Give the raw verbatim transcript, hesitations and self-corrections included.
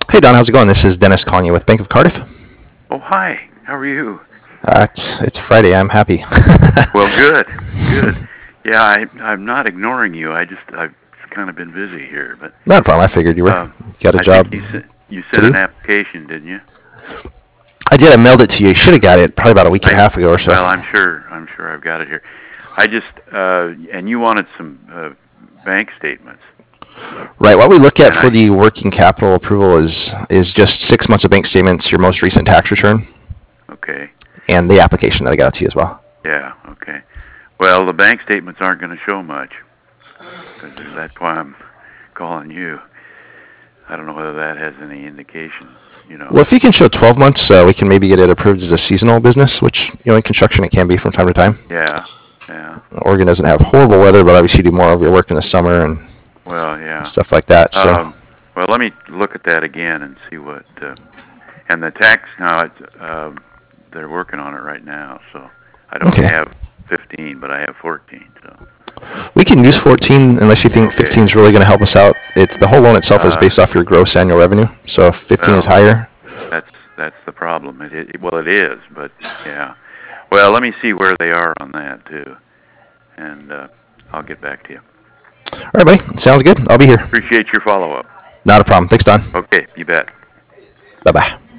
Hey Don, how's it going? This is Dennis calling you with Bank of Cardiff. Oh, hi. How are you? Uh, it's it's Friday. I'm happy. Well, good, good. Yeah, I, I'm not ignoring you. I just I've kind of been busy here, but Not a problem. I figured you were. um, You got a I think job you sent you to sent do. an application, didn't you? I did. I mailed it to you. You should have got it probably about a week and a I half ago or so. well, I'm sure I'm sure I've got it here. I just uh, and you wanted some uh, bank statements, Right. What we look at and for I the working capital approval is is just six months of bank statements, your most recent tax return, okay, and the application that I got to you as well. yeah, okay. Well, the bank statements aren't going to show much, 'cause that's why I'm calling you. I don't know whether that has any indication, you know. Well, if you can show twelve months, uh, we can maybe get it approved as a seasonal business, which, you know, in construction it can be from time to time. Yeah, yeah. Oregon doesn't have horrible weather, but obviously you do more of your work in the summer and Well, yeah. stuff like that. So, Um, well, let me look at that again and see what. Uh, and the tax now, it's, uh, they're working on it right now. So I don't okay. have fifteen, but I have fourteen. So We can use fourteen unless you think okay. fifteen is really going to help us out. It's the whole loan itself is Uh, based off your gross annual revenue. So if fifteen is well, higher, that's that's the problem. It, it well, it is, but yeah. Well, let me see where they are on that too, and uh, I'll get back to you. all right, buddy. Sounds good. I'll be here. Appreciate your follow up. Not a problem. Thanks, Don. Okay, you bet. Bye bye.